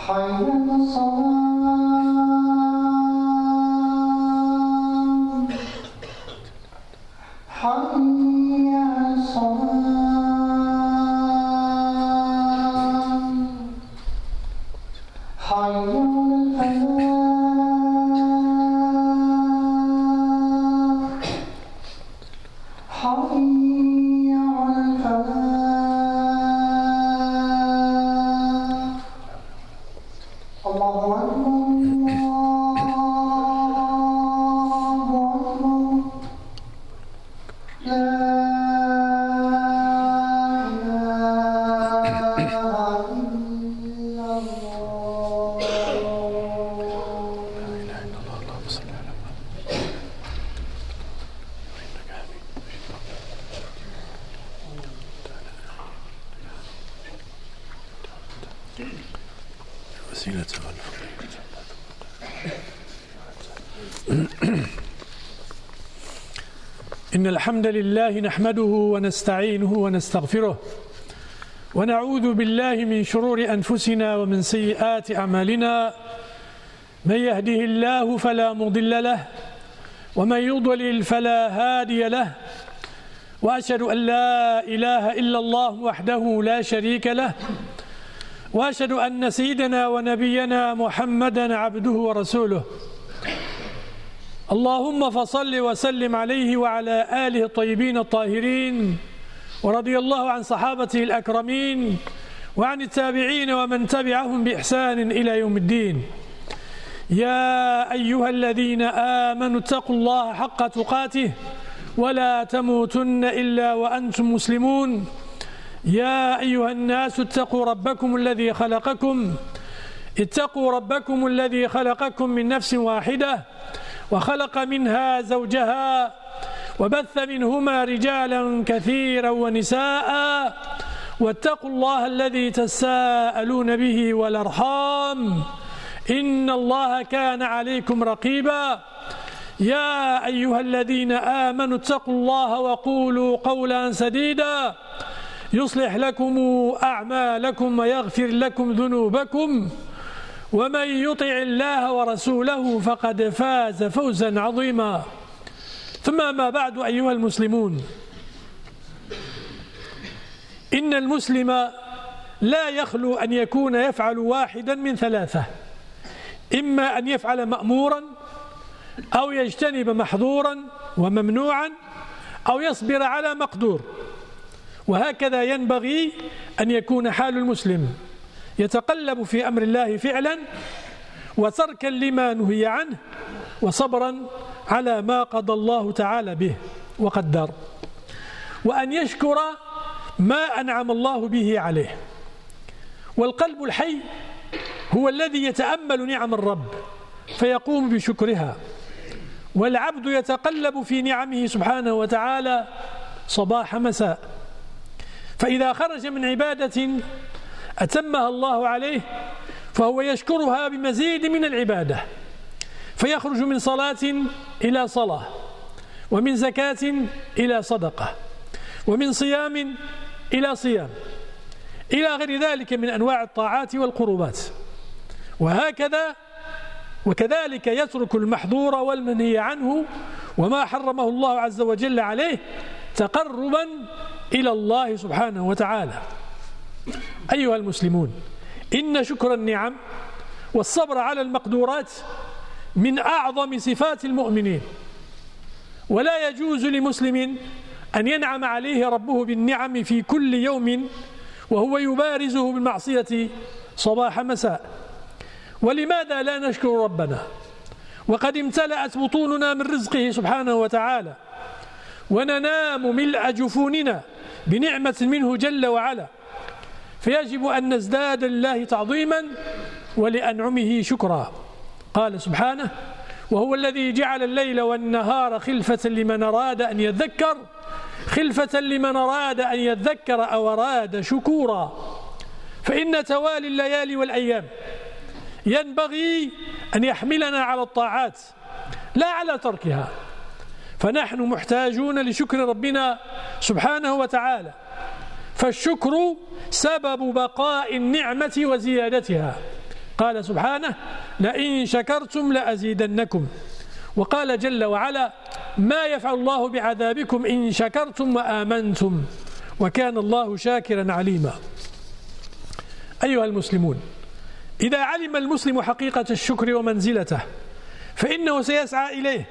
إن الحمد لله نحمده ونستعينه ونستغفره ونعوذ بالله من شرور أنفسنا ومن سيئات أعمالنا. من يهده الله فلا مضل له ومن يضلل فلا هادي له، وأشهد أن لا إله إلا الله وحده لا شريك له، وأشهد أن سيدنا ونبينا محمدا عبده ورسوله. اللهم فصل وسلم عليه وعلى آله الطيبين الطاهرين، ورضي الله عن صحابته الأكرمين وعن التابعين ومن تبعهم بإحسان إلى يوم الدين. يا أيها الذين آمنوا اتقوا الله حق تقاته ولا تموتن إلا وأنتم مسلمون. يا أيها الناس اتقوا ربكم الذي خلقكم من نفس واحدة وخلق منها زوجها وبث منهما رجالا كثيرا ونساء، واتقوا الله الذي تساءلون به والأرحام إن الله كان عليكم رقيبا. يا أيها الذين آمنوا اتقوا الله وقولوا قولا سديدا يصلح لكم أعمالكم ويغفر لكم ذنوبكم، ومن يطع الله ورسوله فقد فاز فوزا عظيما. ثم ما بعد، أيها المسلمون، إن المسلم لا يخلو أن يكون يفعل واحدا من ثلاثة: إما أن يفعل مأمورا، أو يجتنب محظورا وممنوعا، أو يصبر على مقدور. وهكذا ينبغي أن يكون حال المسلم، يتقلب في أمر الله فعلا، وتركا لما نهي عنه، وصبرا على ما قضى الله تعالى به وقدر، وأن يشكر ما أنعم الله به عليه. والقلب الحي هو الذي يتأمل نعم الرب فيقوم بشكرها، والعبد يتقلب في نعمه سبحانه وتعالى صباح مساء، فإذا خرج من عبادة أتمها الله عليه فهو يشكرها بمزيد من العبادة، فيخرج من صلاة إلى صلاة، ومن زكاة إلى صدقة، ومن صيام إلى صيام، إلى غير ذلك من أنواع الطاعات والقربات. وكذلك يترك المحظور والمنهي عنه وما حرمه الله عز وجل عليه تقربا إلى الله سبحانه وتعالى. أيها المسلمون، إن شكر النعم والصبر على المقدورات من أعظم صفات المؤمنين، ولا يجوز لمسلم أن ينعم عليه ربه بالنعم في كل يوم وهو يبارزه بالمعصية صباح مساء. ولماذا لا نشكر ربنا وقد امتلأت بطوننا من رزقه سبحانه وتعالى، وننام ملء جفوننا بنعمة منه جل وعلا؟ فيجب أن نزداد لله تعظيما ولأنعمه شكرا. قال سبحانه: وهو الذي جعل الليل والنهار خلفة لمن أراد أن يذكر أو أراد شكورا. فإن توالي الليالي والأيام ينبغي أن يحملنا على الطاعات لا على تركها، فنحن محتاجون لشكر ربنا سبحانه وتعالى، فالشكر سبب بقاء النعمة وزيادتها، قال سبحانه: لئن شكرتم لأزيدنكم. وقال جل وعلا: ما يفعل الله بعذابكم إن شكرتم وآمنتم وكان الله شاكرا عليما. أيها المسلمون، إذا علم المسلم حقيقة الشكر ومنزلته فإنه سيسعى إليه.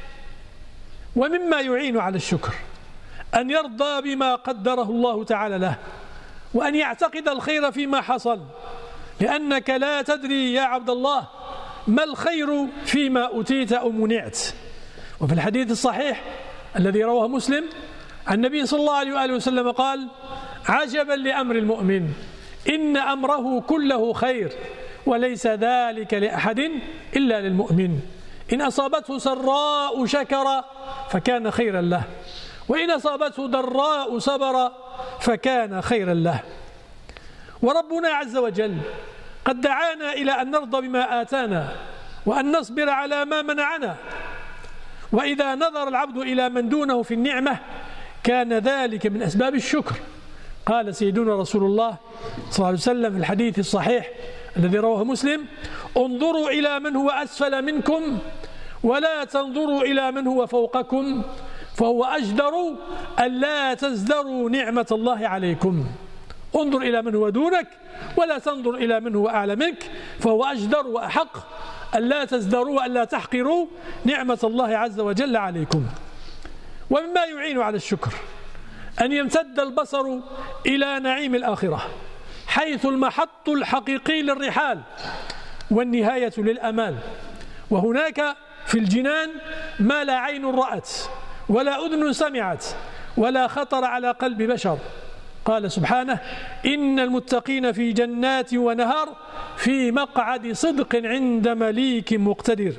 ومما يعين على الشكر أن يرضى بما قدره الله تعالى له، وأن يعتقد الخير فيما حصل، لأنك لا تدري يا عبد الله ما الخير فيما أوتيت أو منعت. وفي الحديث الصحيح الذي رواه مسلم عن النبي صلى الله عليه وآله وسلم قال: عجبا لأمر المؤمن إن أمره كله خير وليس ذلك لأحد إلا للمؤمن، إن أصابته سراء شكر فكان خيرا له، وإن أصابته ضراء صبر فكان خيرا له. وربنا عز وجل قد دعانا إلى أن نرضى بما آتانا وأن نصبر على ما منعنا، وإذا نظر العبد إلى من دونه في النعمة كان ذلك من أسباب الشكر. قال سيدنا رسول الله صلى الله عليه وسلم في الحديث الصحيح الذي رواه مسلم: انظروا إلى من هو أسفل منكم ولا تنظروا إلى من هو فوقكم فهو أجدر ألا تزدروا نعمة الله عليكم. انظر إلى من هو دونك ولا تنظر إلى من هو أعلى منك، فهو أجدر وأحق ألا تزدروا وألا تحقروا نعمة الله عز وجل عليكم. ومما يعين على الشكر أن يمتد البصر إلى نعيم الآخرة، حيث المحط الحقيقي للرحال والنهاية للأمال. وهناك في الجنان ما لا عين رأت ولا أذن سمعت ولا خطر على قلب بشر. قال سبحانه: إن المتقين في جنات ونهر في مقعد صدق عند مليك مقتدر.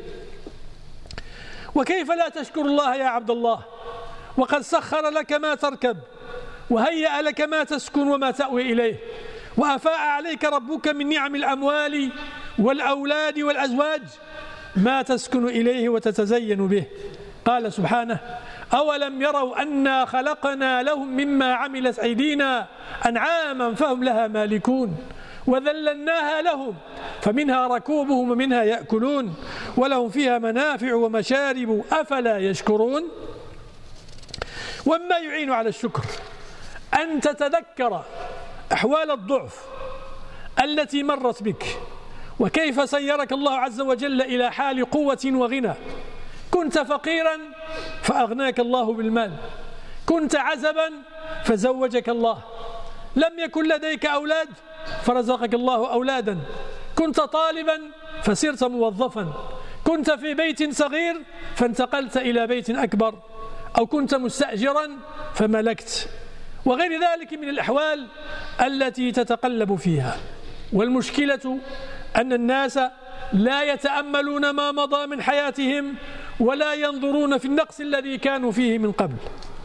وكيف لا تشكر الله يا عبد الله وقد سخر لك ما تركب وهيأ لك ما تسكن وما تأوي إليه، وأفاء عليك ربك من نعم الأموال والأولاد والأزواج ما تسكن إليه وتتزين به. قال سبحانه: أولم يروا أنا خلقنا لهم مما عملت أيدينا أنعاما فهم لها مالكون وذللناها لهم فمنها ركوبهم ومنها يأكلون ولهم فيها منافع ومشارب أفلا يشكرون. وما يعين على الشكر أن تتذكر أحوال الضعف التي مرت بك، وكيف سيرك الله عز وجل إلى حال قوة وغنى. كنت فقيرا فأغناك الله بالمال، كنت عزبا فزوجك الله، لم يكن لديك أولاد فرزقك الله أولادا، كنت طالبا فصرت موظفا، كنت في بيت صغير فانتقلت إلى بيت أكبر، أو كنت مستأجرا فملكت، وغير ذلك من الأحوال التي تتقلب فيها. والمشكلة أن الناس لا يتأملون ما مضى من حياتهم ولا ينظرون في النقص الذي كانوا فيه من قبل.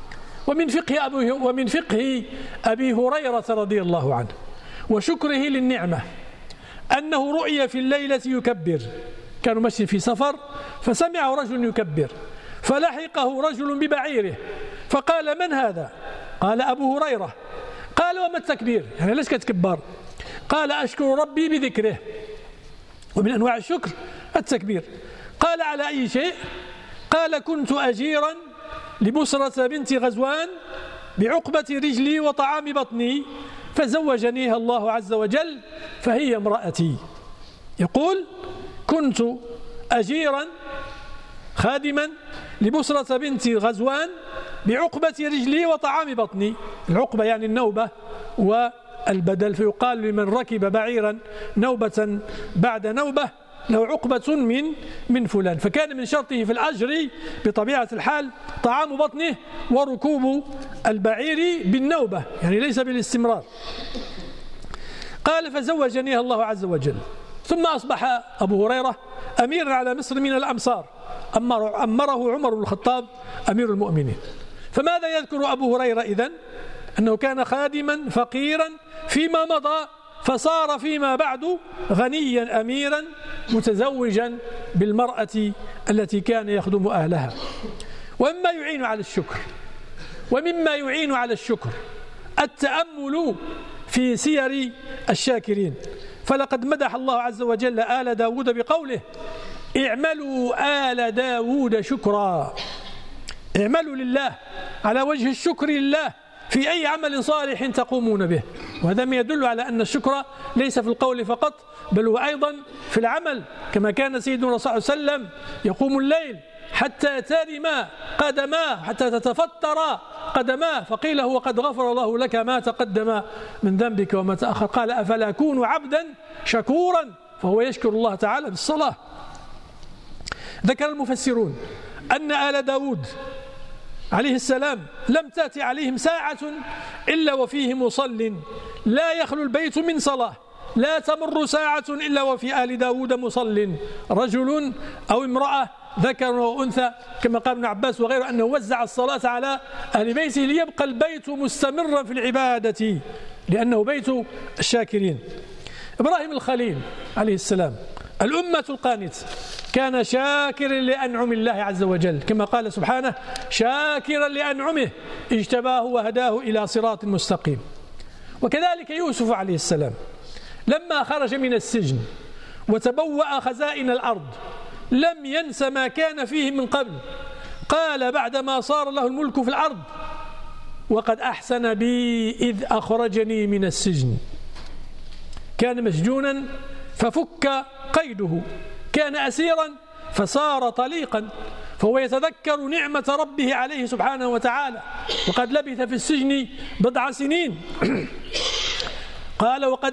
ومن فقه أبي هريرة رضي الله عنه وشكره للنعمة أنه رؤي في الليلة يكبر، كانوا ماشيين في سفر فسمعه رجل يكبر، فلحقه رجل ببعيره فقال: من هذا؟ قال: أبو هريرة. قال: وما التكبير؟ يعني ليش كتكبر؟ قال: أشكر ربي بذكره. ومن أنواع الشكر التكبير. قال: على أي شيء؟ قال: كنت أجيرا لبسرة بنت غزوان بعقبة رجلي وطعام بطني فزوجنيها الله عز وجل فهي امرأتي. يقول: كنت أجيرا خادما لبسرة بنت غزوان بعقبة رجلي وطعام بطني. العقبة يعني النوبة والبدل، فيقال لمن ركب بعيرا نوبة بعد نوبة له عقبة من فلان. فكان من شرطه في الأجر بطبيعة الحال طعام بطنه وركوب البعير بالنوبة، يعني ليس بالاستمرار. قال: فزوجنيها الله عز وجل. ثم أصبح أبو هريرة أميرا على مصر من الأمصار، أمره عمر بن الخطاب أمير المؤمنين. فماذا يذكر أبو هريرة إذن؟ أنه كان خادما فقيرا فيما مضى، فصار فيما بعد غنيا أميرا متزوجا بالمرأة التي كان يخدم أهلها. ومما يعين على الشكر التأمل في سير الشاكرين. فلقد مدح الله عز وجل آل داود بقوله: اعملوا آل داود شكرا. اعملوا لله على وجه الشكر لله في أي عمل صالح تقومون به. وهذا ما يدل على أن الشكر ليس في القول فقط، بل هو أيضا في العمل، كما كان سيدنا صلى الله عليه وسلم يقوم الليل حتى ترم قدماه، حتى تتفطر قدماه، فقيل له: وقد غفر الله لك ما تقدم من ذنبك وما تأخر. قال: أفلا أكون عبدا شكورا؟ فهو يشكر الله تعالى بالصلاة. ذكر المفسرون أن آل داود عليه السلام لم تأتي عليهم ساعة إلا وفيه مصل، لا يخلو البيت من صلاة، لا تمر ساعة إلا وفي آل داود مصل، رجل أو امرأة، ذكر وأنثى، كما قال ابن عباس وغيره أنه وزع الصلاة على أهل بيته ليبقى البيت مستمرا في العبادة، لأنه بيت الشاكرين. إبراهيم الخليل عليه السلام الأمة القانت كان شاكرا لأنعم الله عز وجل، كما قال سبحانه: شاكرا لأنعمه اجتباه وهداه إلى صراط مستقيم. وكذلك يوسف عليه السلام لما خرج من السجن وتبوأ خزائن الأرض لم ينس ما كان فيه من قبل، قال بعدما صار له الملك في الأرض: وقد أحسن بي إذ أخرجني من السجن. كان مسجونا ففك قيده، كان أسيرا فصار طليقا، فهو يتذكر نعمة ربه عليه سبحانه وتعالى، وقد لبث في السجن بضع سنين. قال: وقد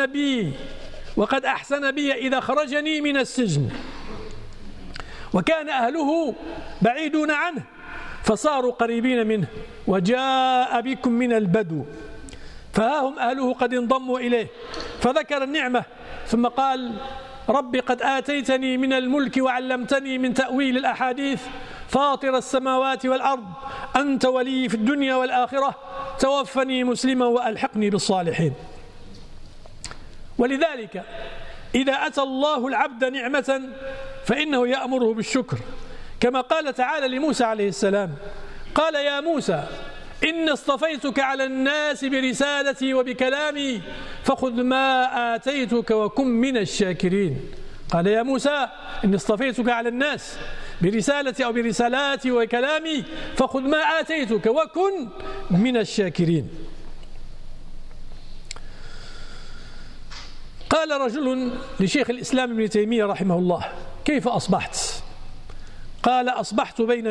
أحسن بي إذا خرجني من السجن. وكان أهله بعيدون عنه فصاروا قريبين منه، وجاء بكم من البدو، فها هم أهله قد انضموا إليه، فذكر النعمة ثم قال: رب قد آتيتني من الملك وعلمتني من تأويل الأحاديث، فاطر السماوات والأرض، أنت ولي في الدنيا والآخرة، توفني مسلما وألحقني بالصالحين. ولذلك إذا أتى الله العبد نعمة فإنه يأمره بالشكر، كما قال تعالى لموسى عليه السلام: قال: يا موسى إني اصطفيتك على الناس برسالتي وبكلامي فخذ ما آتيتك وكن من الشاكرين. قال: يا موسى إني اصطفيتك على الناس برسالتي أو برسالاتي وكلامي فخذ ما آتيتك وكن من الشاكرين. قال رجل لشيخ الإسلام ابن تيمية رحمه الله: كيف أصبحت؟ قال: أصبحت بين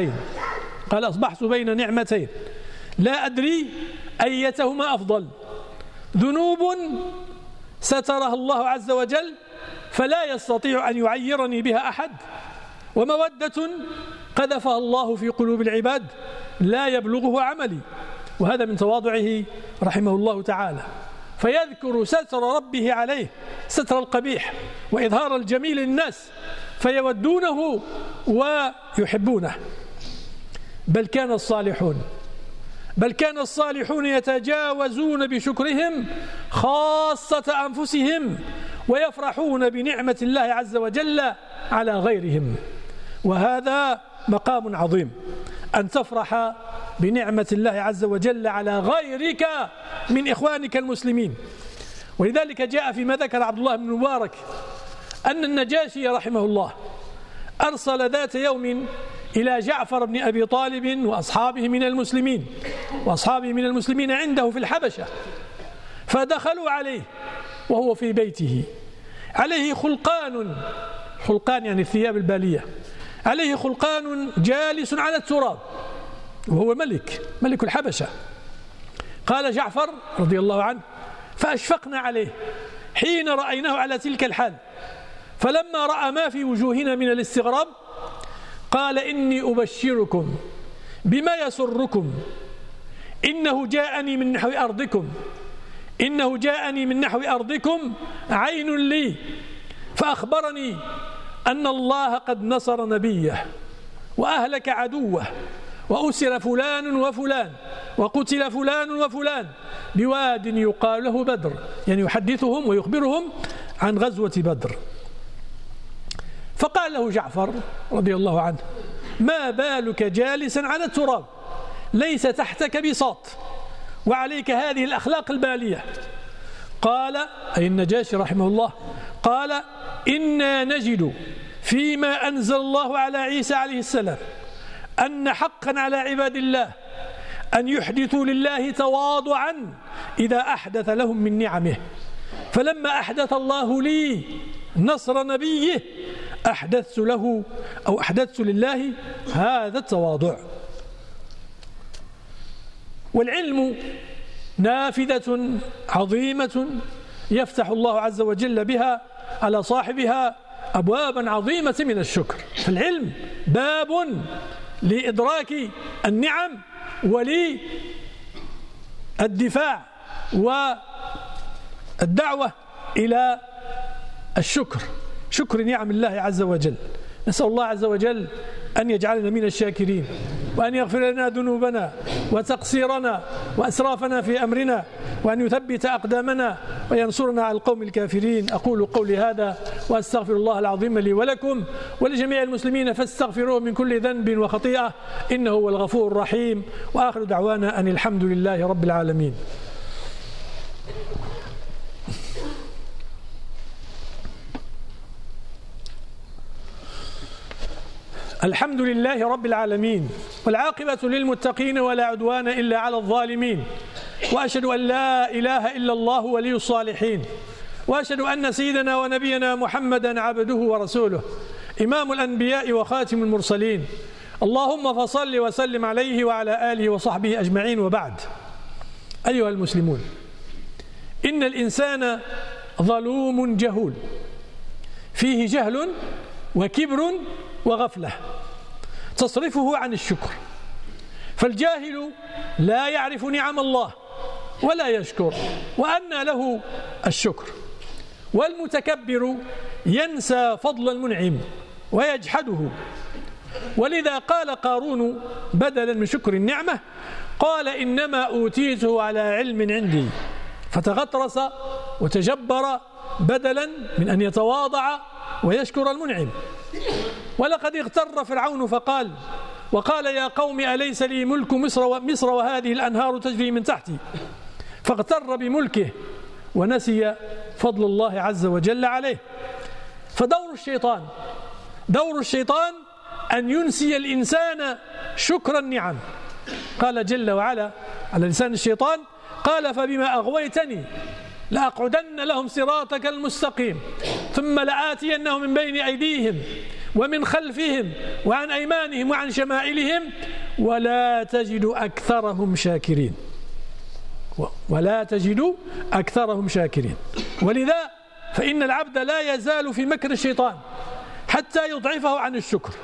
نعمتين لا أدري أيتهما أفضل، ذنوب سترها الله عز وجل فلا يستطيع أن يعيرني بها أحد، ومودة قذفها الله في قلوب العباد لا يبلغه عملي. وهذا من تواضعه رحمه الله تعالى، فيذكر ستر ربه عليه، ستر القبيح وإظهار الجميل للناس فيودونه ويحبونه. بل كان الصالحون يتجاوزون بشكرهم خاصة أنفسهم ويفرحون بنعمة الله عز وجل على غيرهم. وهذا مقام عظيم، أن تفرح بنعمة الله عز وجل على غيرك من إخوانك المسلمين. ولذلك جاء فيما ذكر عبد الله بن مبارك أن النجاشي رحمه الله أرسل ذات يوم إلى جعفر بن أبي طالب وأصحابه من المسلمين عنده في الحبشة، فدخلوا عليه وهو في بيته، عليه خلقان يعني الثياب البالية، عليه خلقان جالس على التراب وهو ملك الحبشة. قال جعفر رضي الله عنه: فأشفقنا عليه حين رأيناه على تلك الحال، فلما رأى ما في وجوهنا من الاستغراب قال: إني أبشركم بما يسركم، إنه جاءني من نحو أرضكم عين لي، فأخبرني أن الله قد نصر نبيه وأهلك عدوه، وأسر فلان وفلان وقتل فلان وفلان بواد يقال له بدر، يعني يحدثهم ويخبرهم عن غزوة بدر. فقال له جعفر رضي الله عنه: ما بالك جالسا على التراب، ليس تحتك بساط وعليك هذه الأخلاق البالية؟ قال أي النجاشي رحمه الله قال إنا نجد فيما أنزل الله على عيسى عليه السلام أن حقا على عباد الله أن يحدثوا لله تواضعا إذا أحدث لهم من نعمه، فلما أحدث الله لي نصر نبيه أحدثت لله هذا التواضع. والعلم نافذة عظيمة يفتح الله عز وجل بها على صاحبها أبوابا عظيمة من الشكر. فالعلم باب لإدراك النعم وللدفاع والدعوة إلى الشكر، شكر نعم الله عز وجل. نسأل الله عز وجل أن يجعلنا من الشاكرين، وأن يغفر لنا ذنوبنا وتقصيرنا وأسرافنا في أمرنا، وأن يثبت أقدامنا وينصرنا على القوم الكافرين. أقول قولي هذا وأستغفر الله العظيم لي ولكم ولجميع المسلمين فاستغفروه من كل ذنب وخطيئة إنه هو الغفور الرحيم. وآخر دعوانا أن الحمد لله رب العالمين. الحمد لله رب العالمين، والعاقبة للمتقين ولا عدوان إلا على الظالمين، وأشهد أن لا إله إلا الله ولي الصالحين، وأشهد أن سيدنا ونبينا محمدا عبده ورسوله إمام الأنبياء وخاتم المرسلين. اللهم فصل وسلم عليه وعلى آله وصحبه أجمعين، وبعد. أيها المسلمون، إن الإنسان ظلوم جهول، فيه جهل وكبر وغفلة تصرفه عن الشكر. فالجاهل لا يعرف نعم الله ولا يشكر، وأنى له الشكر. والمتكبر ينسى فضل المنعم ويجحده. ولذا قال قارون بدلا من شكر النعمة قال إنما أوتيته على علم عندي، فتغطرس وتجبر بدلا من أن يتواضع ويشكر المنعم. ولقد اغتر فرعون وقال يا قوم أليس لي ملك مصر وهذه الأنهار تجري من تحتي، فاغتر بملكه ونسي فضل الله عز وجل عليه. فدور الشيطان أن ينسي الإنسان شكر النعم. قال جل وعلا على لسان الشيطان قال فبما أغويتني لأقعدن لهم صراطك المستقيم ثم لآتينهم من بين أيديهم ومن خلفهم وعن أيمانهم وعن شمائلهم ولا تجد أكثرهم شاكرين. ولذا فإن العبد لا يزال في مكر الشيطان حتى يضعفه عن الشكر،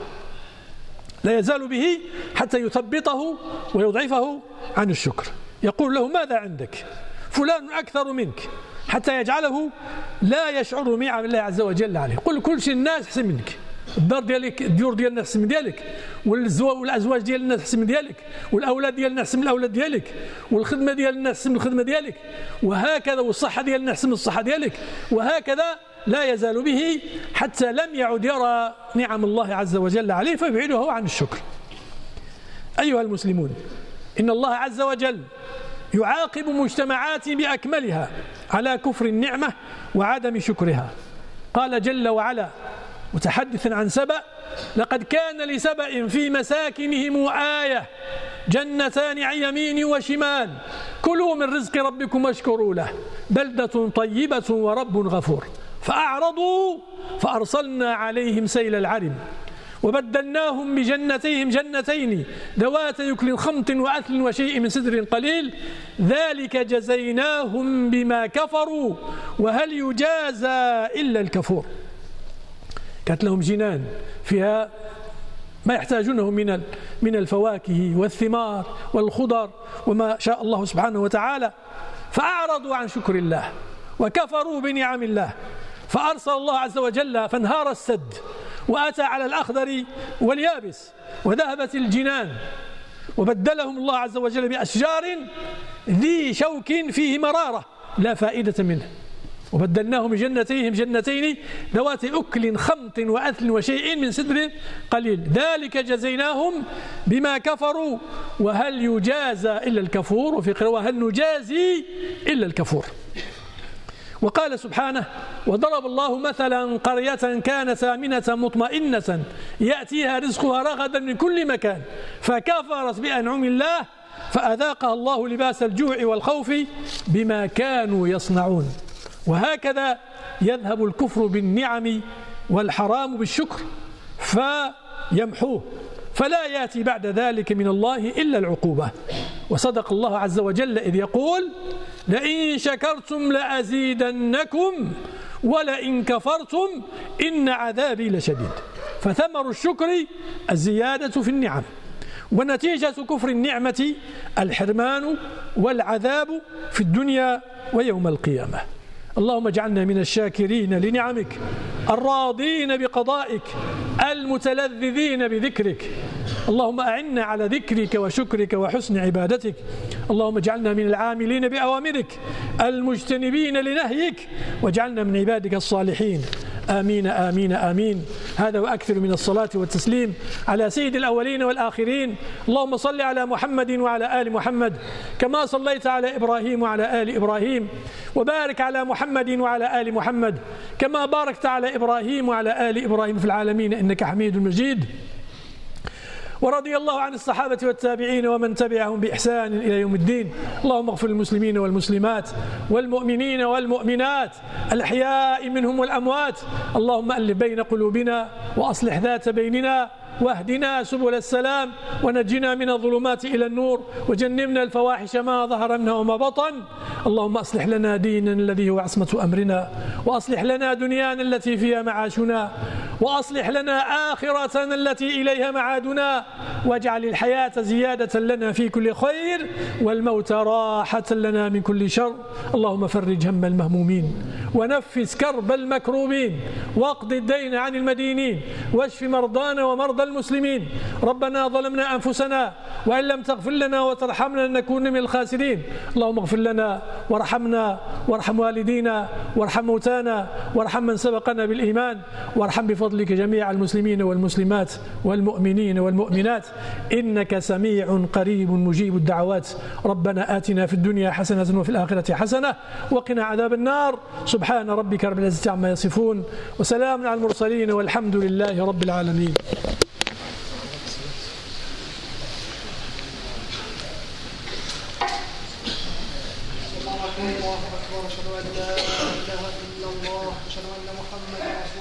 لا يزال به حتى يثبطه ويضعفه عن الشكر. يقول له ماذا عندك؟ فلان أكثر منك، حتى يجعله لا يشعر بنعم الله عز وجل عليه. قل كل شيء الناس أحسن منك، الدار ديالك الديور ديال الناس أحسن من ديالك، والأزواج ديال الناس أحسن من ديالك، والأولاد ديال الناس أحسن من الأولاد ديالك، والخدمة ديال الناس أحسن من الخدمة ديالك، وهكذا، والصحة ديال الناس أحسن من الصحة ديالك، وهكذا لا يزال به حتى لم يعد يرى نعم الله عز وجل عليه فيبعده عن الشكر. أيها المسلمون، إن الله عز وجل يعاقب مجتمعات بأكملها على كفر النعمة وعدم شكرها. قال جل وعلا متحدثا عن سبأ لقد كان لسبأ في مساكنهم آية جنتان عن يمين وشمال كلوا من رزق ربكم واشكروا له بلدة طيبة ورب غفور فأعرضوا فأرسلنا عليهم سيل العرم وبدلناهم بجنتيهم جنتين ذواتي أكل خمط وأثل وشيء من سدر قليل ذلك جزيناهم بما كفروا وهل يجازى إلا الكفور. كانت لهم جنان فيها ما يحتاجونه من الفواكه والثمار والخضر وما شاء الله سبحانه وتعالى، فأعرضوا عن شكر الله وكفروا بنعم الله، فأرسل الله عز وجل فانهار السد وأتى على الأخضر واليابس وذهبت الجنان، وبدلهم الله عز وجل بأشجار ذي شوك فيه مرارة لا فائدة منه، وبدلناهم بجنتيهم جنتين ذواتي أكل خمط وأثل وشيء من سدر قليل ذلك جزيناهم بما كفروا وهل يجازى إلا الكفور، وفي قراءة هل نجازي إلا الكفور. وقال سبحانه: وضرب الله مثلا قرية كانت آمنة مطمئنة يأتيها رزقها رغدا من كل مكان فكفرت بأنعم الله فأذاقها الله لباس الجوع والخوف بما كانوا يصنعون. وهكذا يذهب الكفر بالنعم والحرام بالشكر فيمحوه، فلا يأتي بعد ذلك من الله إلا العقوبة. وصدق الله عز وجل إذ يقول: لئن شكرتم لأزيدنكم ولئن كفرتم إن عذابي لشديد. فثمر الشكر الزيادة في النعم، ونتيجة كفر النعمة الحرمان والعذاب في الدنيا ويوم القيامة. اللهم اجعلنا من الشاكرين لنعمك الراضين بقضائك المتلذذين بذكرك. اللهم أعنا على ذكرك وشكرك وحسن عبادتك. اللهم اجعلنا من العاملين بأوامرك المجتنبين لنهيك، واجعلنا من عبادك الصالحين. آمين آمين آمين. هذا وأكثر من الصلاة والتسليم على سيد الأولين والآخرين. اللهم صل على محمد وعلى آل محمد كما صليت على إبراهيم وعلى آل إبراهيم، وبارك على محمد وعلى آل محمد كما باركت على إبراهيم وعلى آل إبراهيم في العالمين إنك حميد مجيد. ورضي الله عن الصحابة والتابعين ومن تبعهم بإحسان إلى يوم الدين. اللهم اغفر للمسلمين والمسلمات والمؤمنين والمؤمنات الأحياء منهم والأموات. اللهم ألف بين قلوبنا وأصلح ذات بيننا واهدنا سبل السلام ونجنا من الظلمات إلى النور وجنبنا الفواحش ما ظهر منها وما بطن. اللهم أصلح لنا ديننا الذي هو عصمة أمرنا، وأصلح لنا دنيانا التي فيها معاشنا، وأصلح لنا آخرتنا التي إليها معادنا، واجعل الحياة زيادة لنا في كل خير والموت راحة لنا من كل شر. اللهم فرج هم المهمومين ونفس كرب المكروبين واقض الدين عن المدينين واشف مرضانا ومرضى المسلمين. ربنا ظلمنا أنفسنا وإن لم تغفر لنا وترحمنا لنكون من الخاسرين. اللهم اغفر لنا وارحمنا وارحم والدينا وارحم موتانا وارحم من سبقنا بالإيمان، وارحم بفضلك جميع المسلمين والمسلمات والمؤمنين والمؤمنات إنك سميع قريب مجيب الدعوات. ربنا آتنا في الدنيا حسنة وفي الآخرة حسنة وقنا عذاب النار. سبحان ربك رب العزة عما يصفون وسلام على المرسلين والحمد لله رب العالمين. الله أكبر. أشهد أن لا إله إلا الله، أشهد أن محمدا